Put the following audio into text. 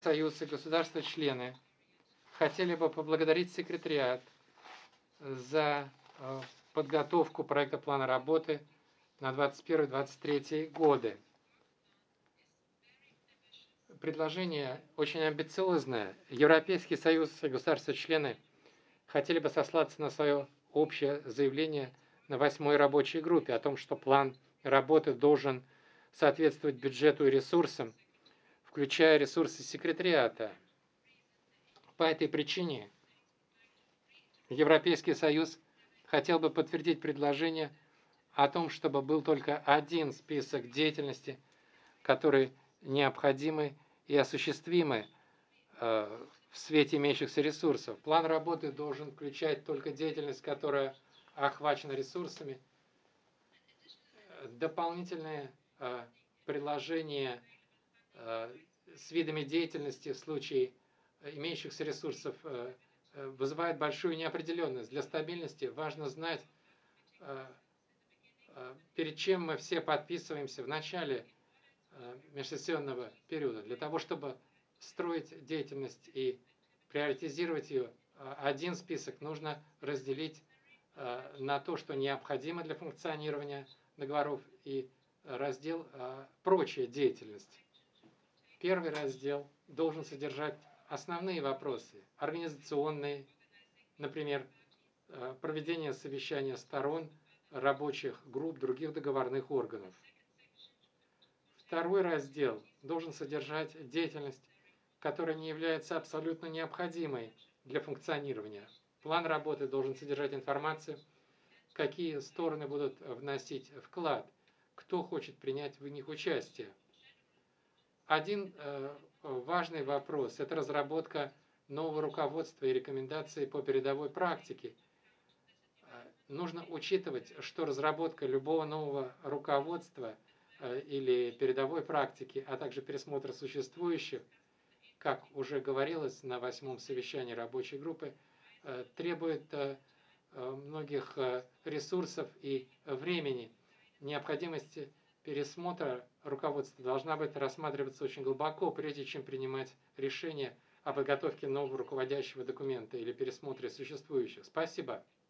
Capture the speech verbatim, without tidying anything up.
Союз и государства-члены хотели бы поблагодарить секретариат за э, подготовку проекта плана работы на двадцать первый — двадцать третий годы. Предложение очень амбициозное. Европейский Союз и государства-члены хотели бы сослаться на свое общее заявление на восьмой рабочей группе о том, что план работы должен соответствовать бюджету и ресурсам, включая ресурсы секретариата. По этой причине Европейский Союз хотел бы подтвердить предложение о том, чтобы был только один список деятельности, которые необходимы и осуществимы э, в свете имеющихся ресурсов. План работы должен включать только деятельность, которая охвачена ресурсами. Дополнительные э, предложения э, с видами деятельности в случае имеющихся ресурсов э, вызывает большую неопределенность. Для стабильности важно знать, перед чем мы все подписываемся в начале межсессионного периода. Для того, чтобы строить деятельность и приоритизировать ее, один список нужно разделить на то, что необходимо для функционирования договоров, и раздел «Прочая деятельность». Первый раздел должен содержать основные вопросы, организационные, например, проведение совещания сторон, рабочих групп, других договорных органов. Второй раздел должен содержать деятельность, которая не является абсолютно необходимой для функционирования. План работы должен содержать информацию, какие стороны будут вносить вклад, кто хочет принять в них участие. Один э, важный вопрос – это разработка нового руководства и рекомендаций по передовой практике. Нужно учитывать, что разработка любого нового руководства э, или передовой практики, а также пересмотр существующих, как уже говорилось на восьмом совещании рабочей группы, э, требует э, многих э, ресурсов и времени. Необходимость пересмотра руководства должна быть рассматриваться очень глубоко, прежде чем принимать решение о подготовке нового руководящего документа или пересмотре существующих. Спасибо.